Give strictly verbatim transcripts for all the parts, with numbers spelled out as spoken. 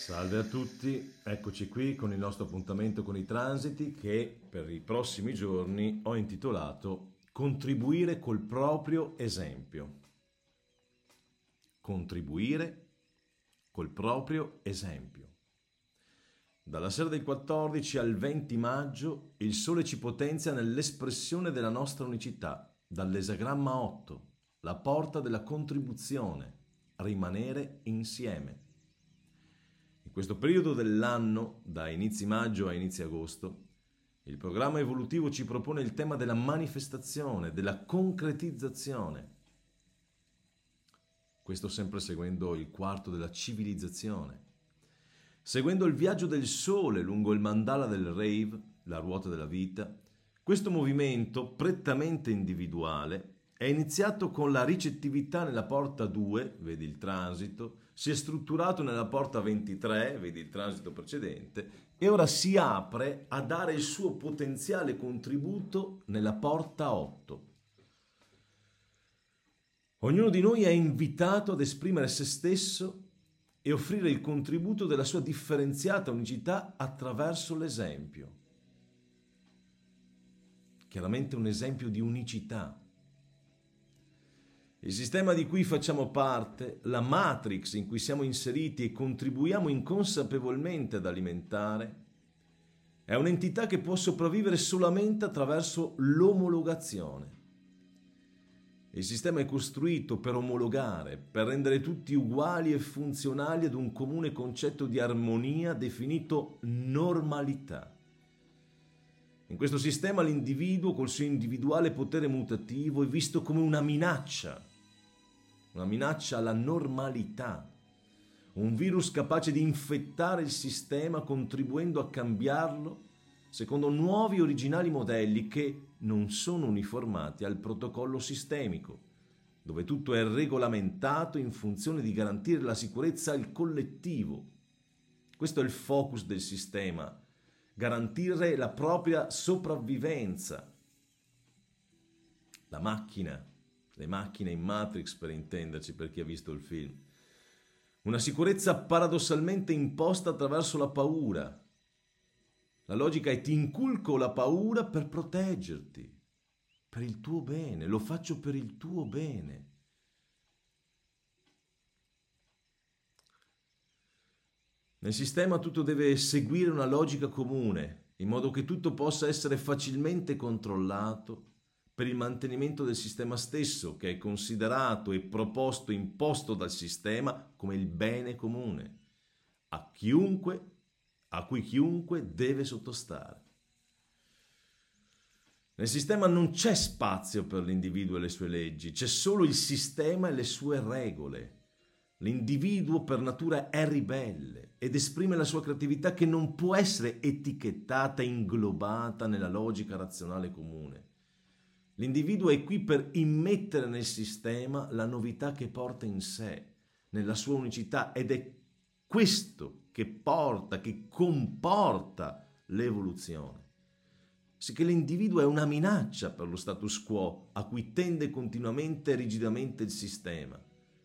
Salve a tutti, eccoci qui con il nostro appuntamento con i transiti che per i prossimi giorni ho intitolato Contribuire col proprio esempio. Contribuire col proprio esempio. Dalla sera del quattordici al venti maggio il Sole ci potenzia nell'espressione della nostra unicità, dall'esagramma otto, la porta della contribuzione, rimanere insieme. In questo periodo dell'anno, da inizi maggio a inizi agosto, il programma evolutivo ci propone il tema della manifestazione, della concretizzazione. Questo sempre seguendo il quarto della civilizzazione. Seguendo il viaggio del Sole lungo il mandala del Rave, la ruota della vita, questo movimento prettamente individuale è iniziato con la ricettività nella porta due, vedi il transito, si è strutturato nella porta ventitré, vedi il transito precedente, e ora si apre a dare il suo potenziale contributo nella porta otto. Ognuno di noi è invitato ad esprimere se stesso e offrire il contributo della sua differenziata unicità attraverso l'esempio. Chiaramente un esempio di unicità. Il sistema di cui facciamo parte, la matrix in cui siamo inseriti e contribuiamo inconsapevolmente ad alimentare, è un'entità che può sopravvivere solamente attraverso l'omologazione. Il sistema è costruito per omologare, per rendere tutti uguali e funzionali ad un comune concetto di armonia definito normalità. In questo sistema l'individuo col suo individuale potere mutativo è visto come una minaccia, una minaccia alla normalità, un virus capace di infettare il sistema contribuendo a cambiarlo secondo nuovi originali modelli che non sono uniformati al protocollo sistemico, dove tutto è regolamentato in funzione di garantire la sicurezza al collettivo. Questo è il focus del sistema. Garantire la propria sopravvivenza. La macchina, le macchine in Matrix per intenderci, per chi ha visto il film. Una sicurezza paradossalmente imposta attraverso la paura. La logica è: ti inculco la paura per proteggerti, per il tuo bene, lo faccio per il tuo bene. Nel sistema tutto deve seguire una logica comune, in modo che tutto possa essere facilmente controllato per il mantenimento del sistema stesso, che è considerato e proposto, imposto dal sistema come il bene comune, a chiunque, a cui chiunque deve sottostare. Nel sistema non c'è spazio per l'individuo e le sue leggi, c'è solo il sistema e le sue regole. L'individuo per natura è ribelle ed esprime la sua creatività che non può essere etichettata e inglobata nella logica razionale comune. L'individuo è qui per immettere nel sistema la novità che porta in sé, nella sua unicità, ed è questo che porta, che comporta l'evoluzione. Sicché l'individuo è una minaccia per lo status quo a cui tende continuamente e rigidamente il sistema.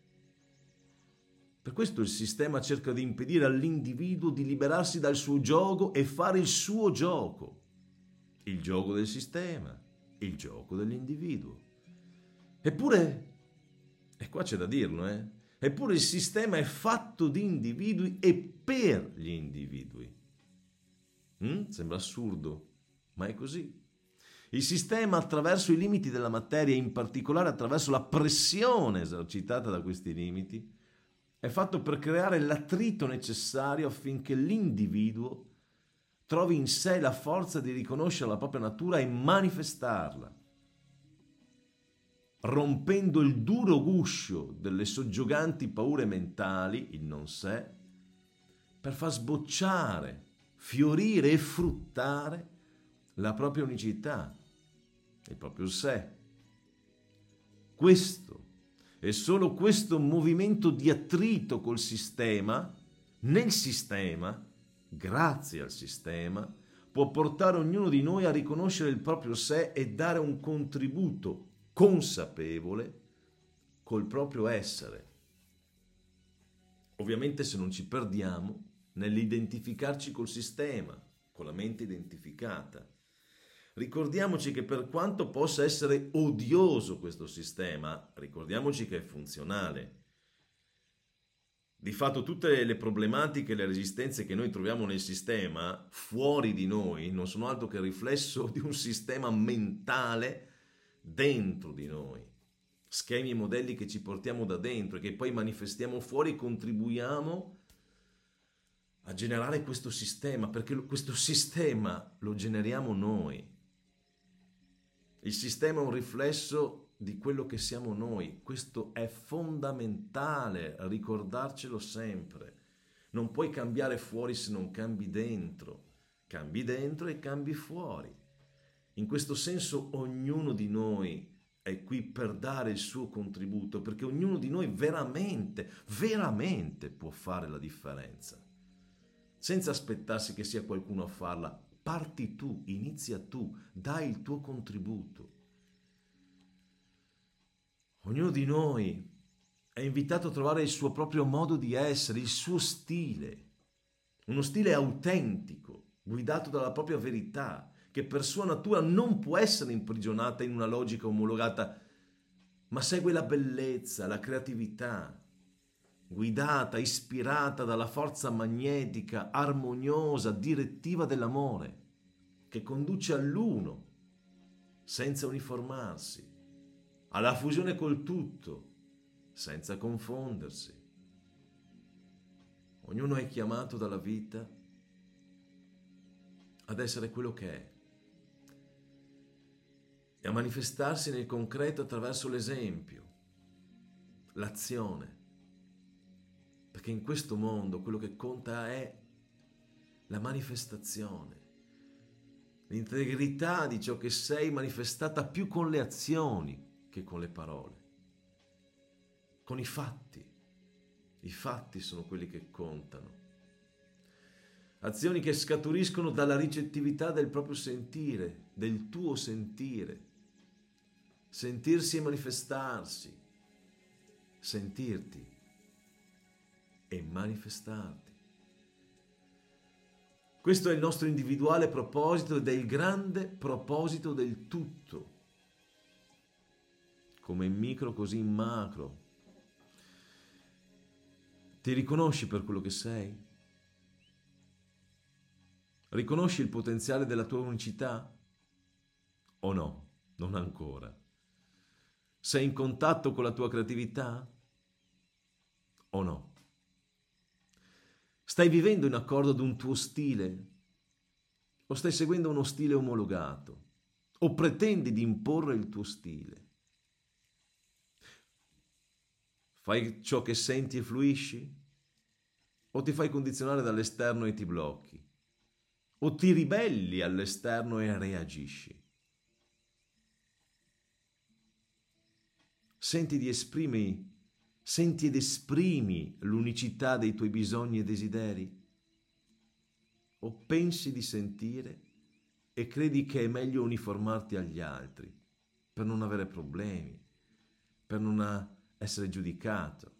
Per questo il sistema cerca di impedire all'individuo di liberarsi dal suo gioco e fare il suo gioco, il gioco del sistema, il gioco dell'individuo. Eppure, e qua c'è da dirlo, eh? Eppure il sistema è fatto di individui e per gli individui. Mm? Sembra assurdo, ma è così. Il sistema, attraverso i limiti della materia, in particolare attraverso la pressione esercitata da questi limiti, è fatto per creare l'attrito necessario affinché l'individuo trovi in sé la forza di riconoscere la propria natura e manifestarla, rompendo il duro guscio delle soggioganti paure mentali, il non sé, per far sbocciare, fiorire e fruttare la propria unicità, il proprio sé. Questo e solo questo movimento di attrito col sistema, nel sistema, grazie al sistema, può portare ognuno di noi a riconoscere il proprio sé e dare un contributo consapevole col proprio essere. Ovviamente se non ci perdiamo nell'identificarci col sistema, con la mente identificata. Ricordiamoci che per quanto possa essere odioso questo sistema, ricordiamoci che è funzionale. Di fatto tutte le problematiche e le resistenze che noi troviamo nel sistema, fuori di noi, non sono altro che il riflesso di un sistema mentale dentro di noi. Schemi e modelli che ci portiamo da dentro e che poi manifestiamo fuori e contribuiamo a generare questo sistema, perché questo sistema lo generiamo noi. Il sistema è un riflesso di quello che siamo noi. Questo è fondamentale, ricordarcelo sempre. Non puoi cambiare fuori se non cambi dentro. Cambi dentro e cambi fuori. In questo senso ognuno di noi è qui per dare il suo contributo, perché ognuno di noi veramente, veramente può fare la differenza. Senza aspettarsi che sia qualcuno a farla. Parti tu, inizia tu, dai il tuo contributo. Ognuno di noi è invitato a trovare il suo proprio modo di essere, il suo stile, uno stile autentico, guidato dalla propria verità, che per sua natura non può essere imprigionata in una logica omologata, ma segue la bellezza, la creatività, guidata, ispirata dalla forza magnetica, armoniosa, direttiva dell'amore, che conduce all'uno, senza uniformarsi, alla fusione col tutto, senza confondersi. Ognuno è chiamato dalla vita ad essere quello che è e a manifestarsi nel concreto attraverso l'esempio, l'azione. Perché in questo mondo quello che conta è la manifestazione, l'integrità di ciò che sei manifestata più con le azioni che con le parole, con i fatti. I fatti sono quelli che contano. Azioni che scaturiscono dalla ricettività del proprio sentire, del tuo sentire. Sentirsi e manifestarsi, sentirti e manifestarti. Questo è il nostro individuale proposito ed è il grande proposito del tutto, come in micro così in macro. Ti riconosci per quello che sei? Riconosci il potenziale della tua unicità? O no? Non ancora. Sei in contatto con la tua creatività? O no? Stai vivendo in accordo ad un tuo stile? O stai seguendo uno stile omologato? O pretendi di imporre il tuo stile? Fai ciò che senti e fluisci? O ti fai condizionare dall'esterno e ti blocchi? O ti ribelli all'esterno e reagisci? Senti di esprimi, senti ed esprimi l'unicità dei tuoi bisogni e desideri? O pensi di sentire e credi che è meglio uniformarti agli altri per non avere problemi, per non essere giudicato?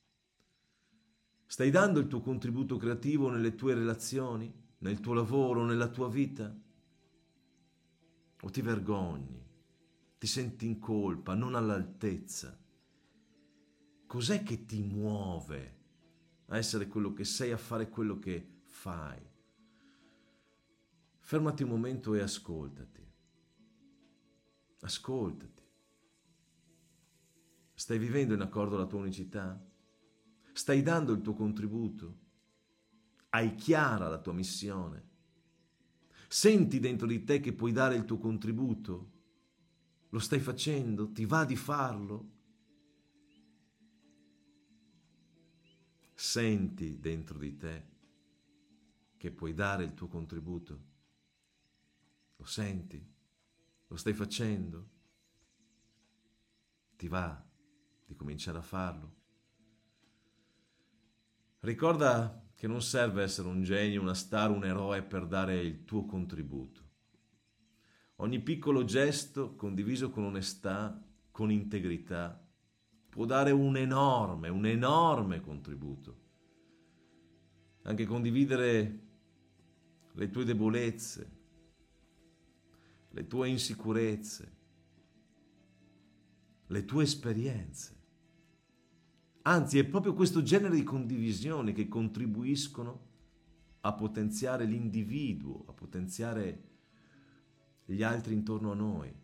Stai dando il tuo contributo creativo nelle tue relazioni, nel tuo lavoro, nella tua vita? O ti vergogni? Ti senti in colpa, non all'altezza? Cos'è che ti muove a essere quello che sei, a fare quello che fai? Fermati un momento e ascoltati. Ascoltati. Stai vivendo in accordo alla tua unicità? Stai dando il tuo contributo? Hai chiara la tua missione? Senti dentro di te che puoi dare il tuo contributo? Lo stai facendo? Ti va di farlo? Senti dentro di te che puoi dare il tuo contributo? Lo senti? Lo stai facendo? Ti va di cominciare a farlo? Ricorda che non serve essere un genio, una star, un eroe per dare il tuo contributo. Ogni piccolo gesto condiviso con onestà, con integrità, può dare un enorme, un enorme contributo. anche condividere le tue debolezze, le tue insicurezze, le tue esperienze. Anzi, è proprio questo genere di condivisione che contribuiscono a potenziare l'individuo, a potenziare gli altri intorno a noi.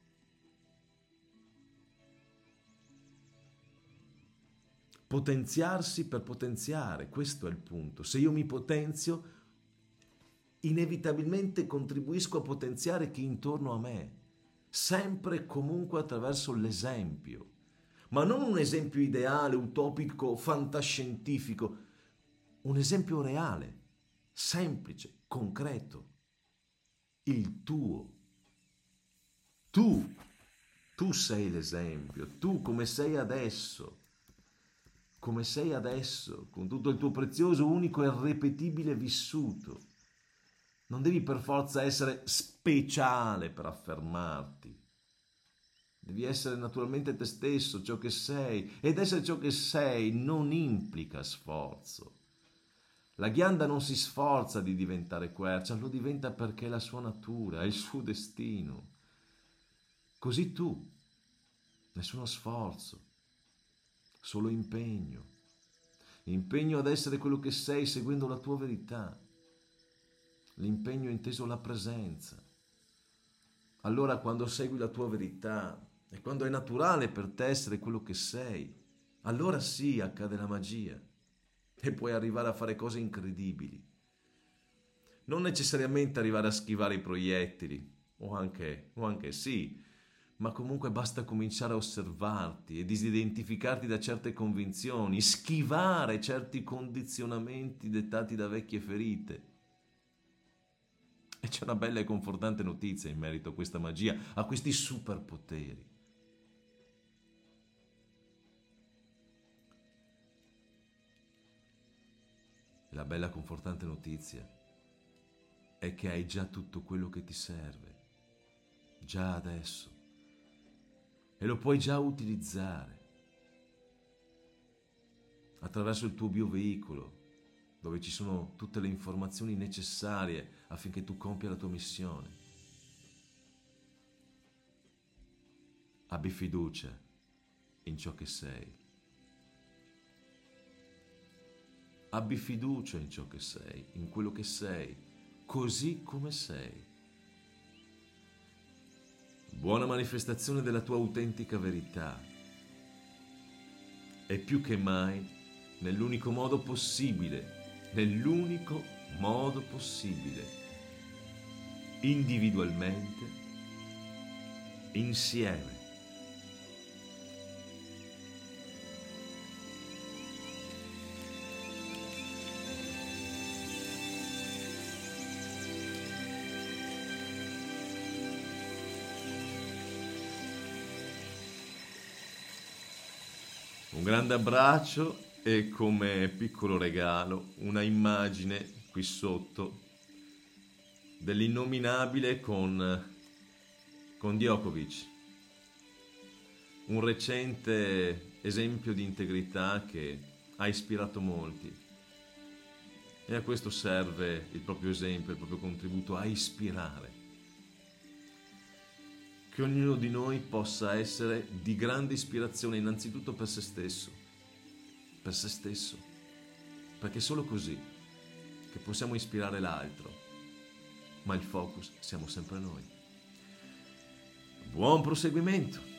Potenziarsi per potenziare, questo è il punto. Se io mi potenzio, inevitabilmente contribuisco a potenziare chi è intorno a me, sempre e comunque attraverso l'esempio, ma non un esempio ideale, utopico, fantascientifico, un esempio reale, semplice, concreto, il tuo. Tu, tu sei l'esempio, tu come sei adesso, come sei adesso, con tutto il tuo prezioso, unico e irripetibile vissuto. Non devi per forza essere speciale per affermarti. Devi essere naturalmente te stesso, ciò che sei, ed essere ciò che sei non implica sforzo. La ghianda non si sforza di diventare quercia, lo diventa perché è la sua natura, è il suo destino. Così tu, nessuno sforzo, solo impegno. Impegno ad essere quello che sei seguendo la tua verità. L'impegno è inteso la presenza. Allora quando segui la tua verità e quando è naturale per te essere quello che sei, allora sì accade la magia e puoi arrivare a fare cose incredibili. Non necessariamente arrivare a schivare i proiettili, o anche, o anche sì, ma comunque basta cominciare a osservarti e disidentificarti da certe convinzioni, schivare certi condizionamenti dettati da vecchie ferite. E c'è una bella e confortante notizia in merito a questa magia, a questi superpoteri. La bella confortante notizia è che hai già tutto quello che ti serve, già adesso, e lo puoi già utilizzare attraverso il tuo bioveicolo, dove ci sono tutte le informazioni necessarie affinché tu compia la tua missione. Abbi fiducia in ciò che sei. Abbi fiducia in ciò che sei, in quello che sei, così come sei. Buona manifestazione della tua autentica verità. E più che mai, nell'unico modo possibile, nell'unico modo possibile, individualmente, insieme. Un grande abbraccio e come piccolo regalo una immagine qui sotto dell'innominabile con, con Djokovic, un recente esempio di integrità che ha ispirato molti, e a questo serve il proprio esempio, il proprio contributo a ispirare. Che ognuno di noi possa essere di grande ispirazione innanzitutto per se stesso, per se stesso, perché è solo così che possiamo ispirare l'altro, ma il focus siamo sempre noi. Buon proseguimento!